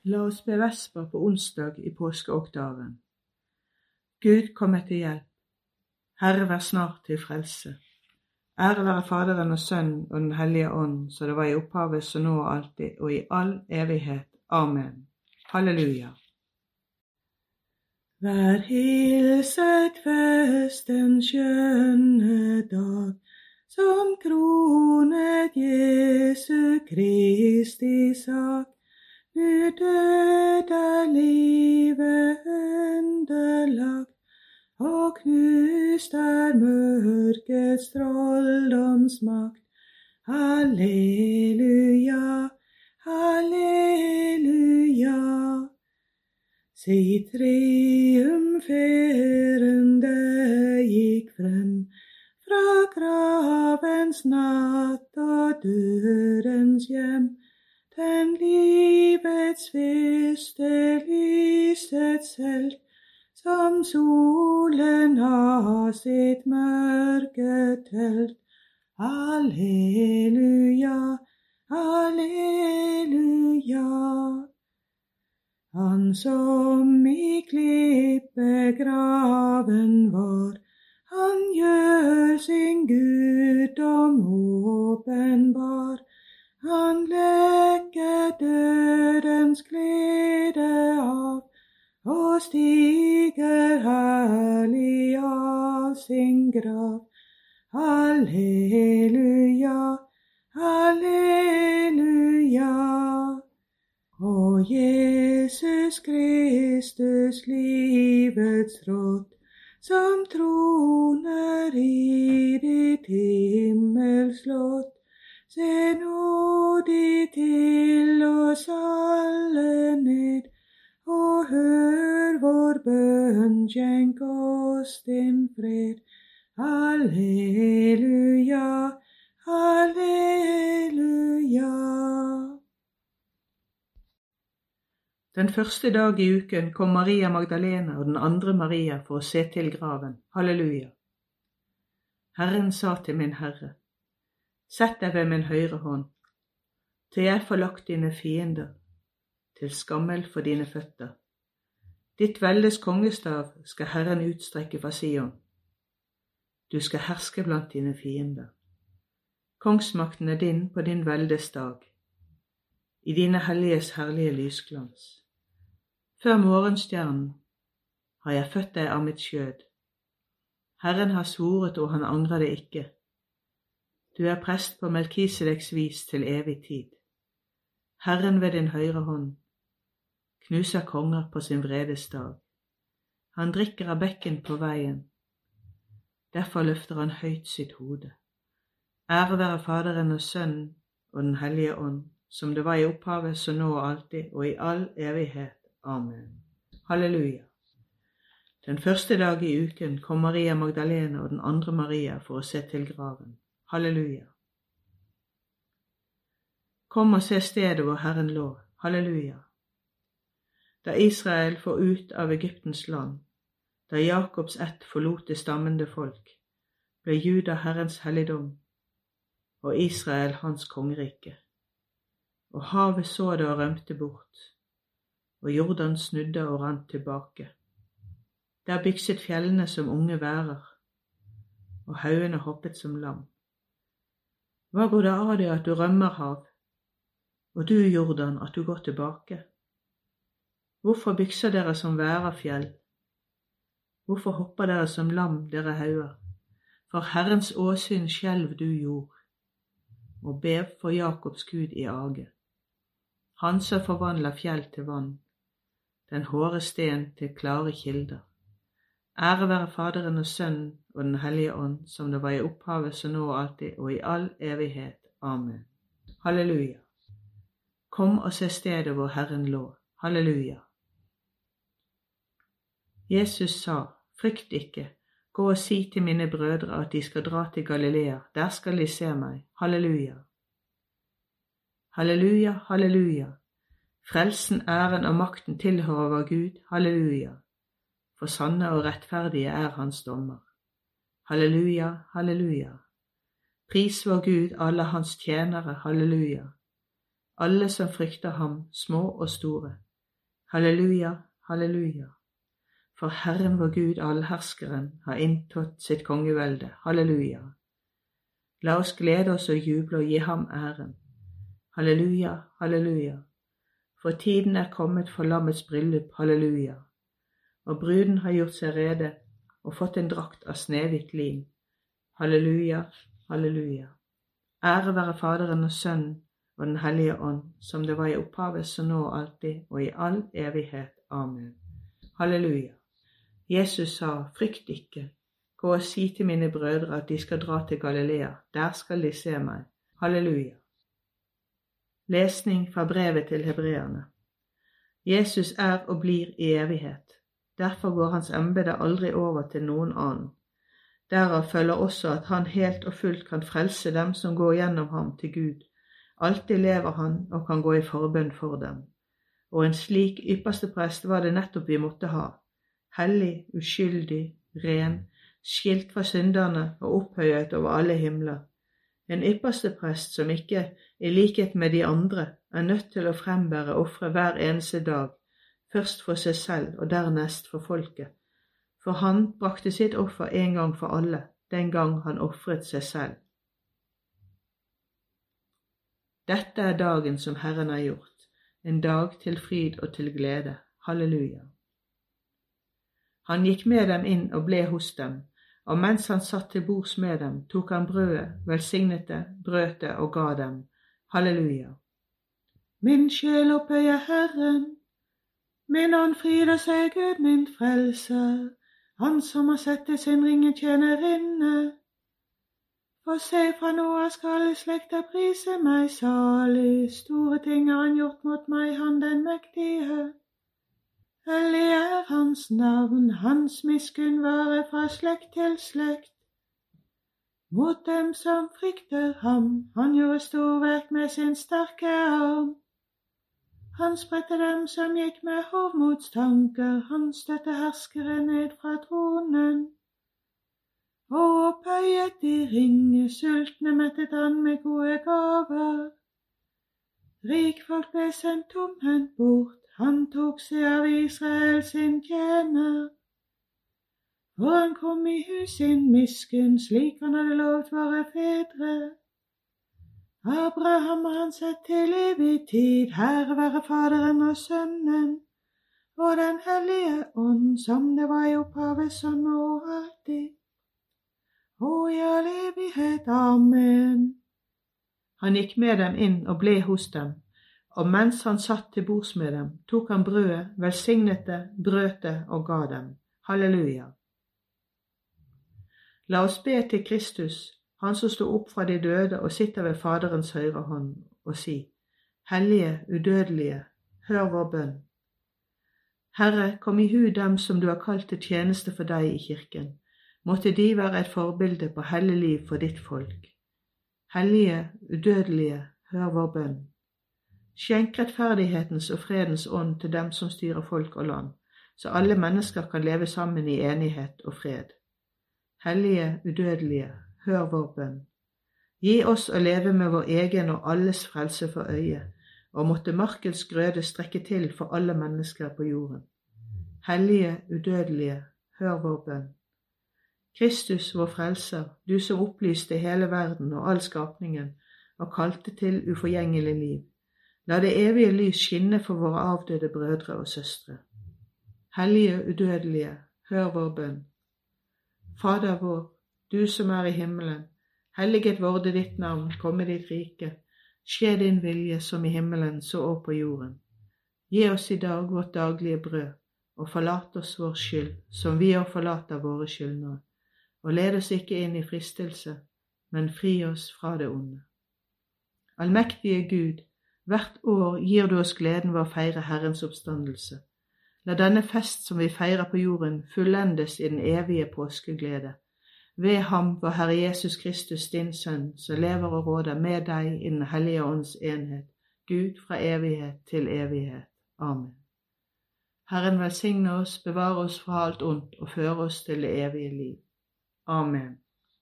La oss be vesper på onsdag i påskeoktaven. Gud, kom meg til hjelp. Herre, vær snart til frelse. Ære være Faderen og Sønnen og Den hellige ånd, så det var i opphavet, så nå og alltid, og i all evighet. Amen. Halleluja. Vær hilset festens skjønne dag, som kronet Jesu Kristi sak. Nu død livet underlagt, og knust mørkets trolldomsmakt. Halleluja, halleluja. Si triumferende gikk frem fra gravens natt og dødens hjem. Den livets første lysets helt, som solen har sitt mørke telt. Halleluja, halleluja. Han som i klippegraven var, han gjør sin guddom åpenbar. Han lekker dødens glede av, og stiger herlig av sin grav. Halleluja, halleluja. Og Jesus Kristus, livets råd, som troner i ditt himmelslott, se nådig til oss alle ned, og hør vår bønn, skjenk oss din fred. Halleluja, halleluja. Den første dag i uken kom Maria Magdalena og den andre Maria for å se til graven. Halleluja. Herren sa til min Herre, sett deg ved min høyre hånd, til jeg får lagt dine fiender, til skammel for dine føtter. Ditt veldes kongestav skal Herren utstrekke fra Sion. Du skal herske blant dine fiender. Kongsmakten er din på din veldes dag, i dine helliges herlige lysglans. Før morgenstjernen har jeg født deg av mitt skjød. Herren har svoret, og han angrer det ikke. Du er prest på Melkisedeks vis til evig tid. Herren ved din høyre hånd knuser konger på sin vredes dag. Han drikker av bekken på veien. Derfor løfter han høyt sitt hode. Ære være Faderen og Sønnen og Den hellige ånd, som det var i opphavet, så nå og alltid, og i all evighet. Amen. Halleluja. Den første dag i uken kom Maria Magdalena og den andre Maria for å se til graven. Halleluja. Kom og se stedet hvor Herren lå. Halleluja. Da Israel for ut av Egyptens land, da Jakobs ett forlot det stammende folk, ble Juda Herrens helligdom, og Israel hans kongerike. Og havet så det og rømte bort, og Jordan snudde og rant tilbake. Der bykset fjellene som unge værer, og haugene hoppet som lam. Hva går det av deg at du rømmer hav, og du, Jordan, at du går tilbake? Hvorfor bykser dere som værefjell? Hvorfor hopper dere som lam, dere hauger? For Herrens åsyn skjelv du jord, og bev for Jakobs Gud i age. Han som forvandler fjell til vann, den hårde sten til klare kilder. Ære være Faderen og Sønnen og Den hellige ånd, som det var i opphavet, så nå og alltid, og i all evighet. Amen. Halleluja. Kom og se stedet hvor Herren lå. Halleluja. Jesus sa, frykt ikke, gå og si til mine brødre at de skal dra til Galilea, der skal de se meg. Halleluja. Halleluja, halleluja. Frelsen, æren og makten tilhører vår Gud. Halleluja. For sanne og rettferdige er hans dommer. Halleluja, halleluja. Pris vår Gud, alle hans tjenere. Halleluja. Alle som frykter ham, små og store. Halleluja, halleluja. For Herren vår Gud, allherskeren, har inntatt sitt kongevelde. Halleluja. La oss glede oss og juble og gi ham æren. Halleluja, halleluja. For tiden er kommet for lammets bryllup. Halleluja. Og bruden har gjort seg rede og fått en drakt av snehvitt lin. Halleluja, halleluja. Ære være Faderen og Sønnen og Den hellige ånd, som det var i opphavet, så nå og alltid, og i all evighet. Amen. Halleluja. Jesus sa, frykt ikke, gå og si til mine brødre at de skal dra til Galilea, der skal de se meg. Halleluja. Lesning fra brevet til hebreerne. Jesus er og blir i evighet. Derfor går hans embete aldri over til noen annen. Derav følger også at han helt og fullt kan frelse dem som går gjennom ham til Gud. Alltid lever han og kan gå i forbønn for dem. Og en slik ypperste prest var det nettopp vi måtte ha. Hellig, uskyldig, ren, skilt fra synderne og opphøyet over alle himler. En ypperste prest som ikke, i likhet med de andre, er nødt til å frembære ofre hver eneste dag, først for seg selv og dernest for folket. For han brakte sitt offer en gang for alle, den gang han offret seg selv. Dette er dagen som Herren har gjort, en dag til fryd og til glede. Halleluja. Han gikk med dem inn og ble hos dem, og mens han satt til bords med dem, tok han brødet, velsignet det, brøt det og ga dem. Halleluja. Min sjel opphøyer Herren, min ånd fryder seg Gud min frelser, han som har sett til sin ringe tjenerinne. For se, fra nå av skal i slekta prise meg salig, store ting har han gjort mot meg, han den mektige. Hellig er hans navn, hans miskunn varer fra slekt til slekt. Mot dem som frykter ham, han gjorde storverk med sin sterke arm. Han spredte dem som gikk med hovmodstanker, han støtte herskere ned fra tronen. Og opphøyet de ringe, sultne mettet han med gode gaver. Rikfolk ble sendt tomhendt bort, han tok seg av Israel sin tjener. For han kom i hus sin miskunn, slik han hadde lovt våre fedre. Abraham har han sett til evig tid, Herre være Faderen og Sønnen, og den hellige ånd, som det var i opphavet, så nå og alltid, og i all evighet. Amen. Han gikk med dem inn og ble hos dem, og mens han satt til bords med dem, tok han brødet, velsignet det, brøt det og ga dem. Halleluja. La oss be til Kristus, han som stod opp fra de døde og sitter ved Faderens høyre hånd, og si, Hellige, udødelige, hør vår bønn. Herre, kom i hu dem som du har kalt til tjeneste for deg i kirken. Måtte de være et forbilde på hellig liv for ditt folk. Hellige, udødelige, hør vår bønn. Skjenk rettferdighetens og fredens ånd til dem som styrer folk og land, så alle mennesker kan leve sammen i enighet og fred. Hellige, udødelige, hør vår bønn. Gi oss å leve med vår egen og alles frelse for øye, og måtte markens grøde strekke til for alle mennesker på jorden. Hellige, udødelige, hør vår bønn. Kristus, vår frelser, du som opplyste hele verden og all skapningen, og kalte til uforgjengelig liv. La det evige lys skinne for våre avdøde brødre og søstre. Hellige, udødelige, hør vår bønn. Fader vår, du som er i himmelen, helliget vorde ditt navn, komme ditt rike. Skje din vilje som i himmelen, så også på jorden. Gi oss i dag vårt daglige brød, og forlat oss vår skyld, som vi også forlater våre skyldnere. Og led oss ikke inn i fristelse, men fri oss fra det onde. Allmektige Gud, hvert år gir du oss gleden ved å feire Herrens oppstandelse. La denne fest som vi feirer på jorden fullendes i den evige påskeglede. Ved ham, vår Herre Jesus Kristus, din Sønn, som lever og råder med deg i den hellige ånds enhet, Gud fra evighet til evighet. Amen. Herren velsigne oss, bevare oss fra alt ondt og føre oss til det evige liv. Amen.